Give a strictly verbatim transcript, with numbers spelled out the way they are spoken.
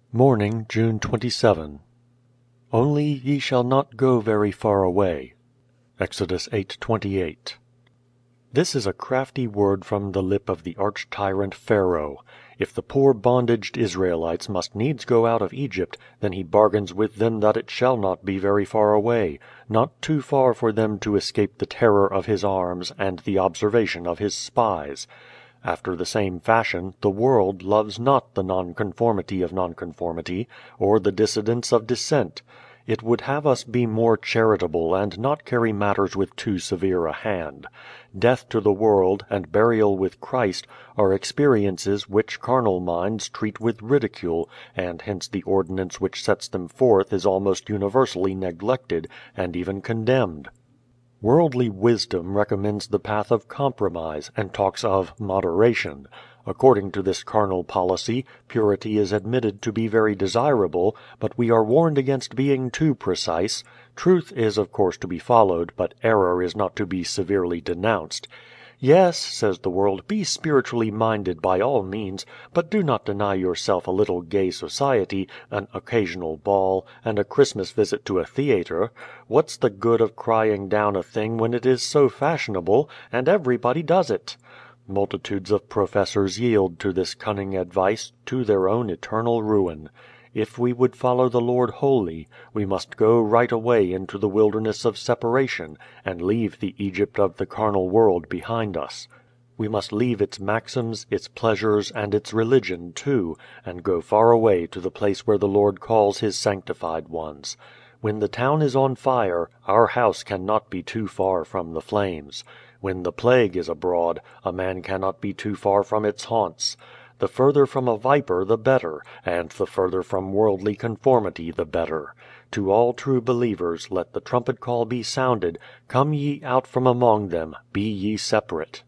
Morning, June twenty-seventh. Only ye shall not go very far away. Exodus eight twenty-eight. This is a crafty word from the lip of the arch tyrant Pharaoh. If the poor bondaged Israelites must needs go out of Egypt, then he bargains with them that it shall not be very far away, not too far for them to escape the terror of his arms and the observation of his spies. After the same fashion, the world loves not the nonconformity of nonconformity, or the dissidence of dissent. It would have us be more charitable and not carry matters with too severe a hand. Death to the world, and burial with Christ, are experiences which carnal minds treat with ridicule, and hence the ordinance which sets them forth is almost universally neglected, and even condemned. Worldly wisdom recommends the path of compromise, and talks of "moderation." According to this carnal policy, purity is admitted to be very desirable, but we are warned against being too precise. Truth is of course to be followed, but error is not to be severely denounced. "Yes," says the world, "be spiritually minded by all means, but do not deny yourself a little gay society, an occasional ball, and a Christmas visit to a theatre. What's the good of crying down a thing when it is so fashionable, and everybody does it?" Multitudes of professors yield to this cunning advice, to their own eternal ruin. If we would follow the Lord wholly, we must go right away into the wilderness of separation, and leave the Egypt of the carnal world behind us. We must leave its maxims, its pleasures, and its religion too, and go far away to the place where the Lord calls His sanctified ones. When the town is on fire, our house cannot be too far from the flames. When the plague is abroad, a man cannot be too far from its haunts. The further from a viper the better, and the further from worldly conformity the better. To all true believers let the trumpet call be sounded, "Come ye out from among them, be ye separate."